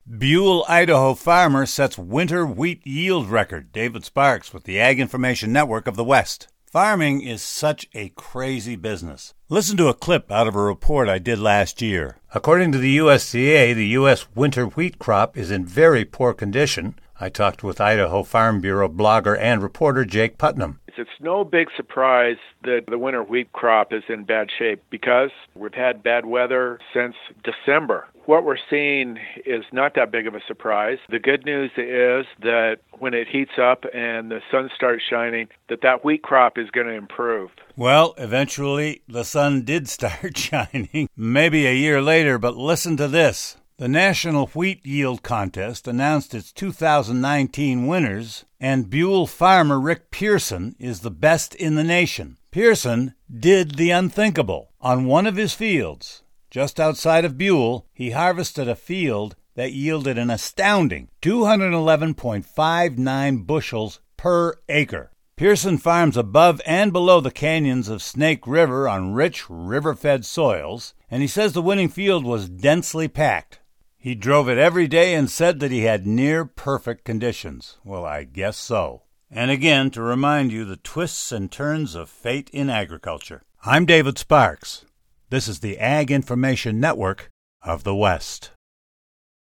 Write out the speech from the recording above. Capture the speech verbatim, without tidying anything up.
Buhl, Idaho farmer sets winter wheat yield record. David Sparks with the Ag Information Network of the West. Farming is such a crazy business. Listen to a clip out of a report I did last year. According to the U S D A, the U S winter wheat crop is in very poor condition. I talked with Idaho Farm Bureau blogger and reporter Jake Putnam. It's no big surprise that the winter wheat crop is in bad shape because we've had bad weather since December. What we're seeing is not that big of a surprise. The good news is that when it heats up and the sun starts shining, that that wheat crop is going to improve. Well, eventually the sun did start shining, maybe a year later, but listen to this. The National Wheat Yield Contest announced its two thousand nineteen winners, and Buhl farmer Rick Pearson is the best in the nation. Pearson did the unthinkable. On one of his fields, just outside of Buhl, he harvested a field that yielded an astounding two hundred eleven point five nine bushels per acre. Pearson farms above and below the canyons of Snake River on rich, river-fed soils, and he says the winning field was densely packed. He drove it every day and said that he had near-perfect conditions. Well, I guess so. And again, to remind you the twists and turns of fate in agriculture. I'm David Sparks. This is the Ag Information Network of the West.